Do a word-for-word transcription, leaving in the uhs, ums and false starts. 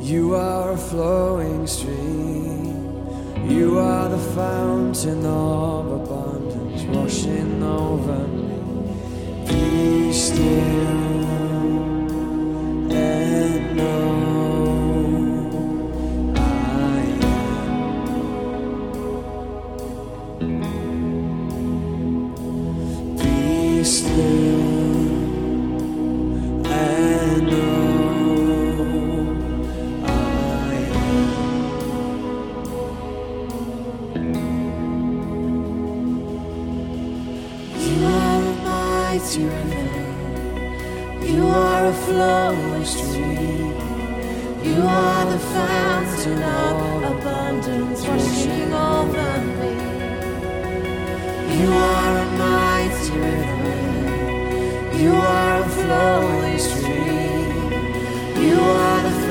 You are a flowing stream. You are the fountain of abundance washing over me. Be still and know I am. Be still and know. River. You are a flowing stream. You are the fountain of abundance washing over me. You are a mighty river. You are a flowing stream. You are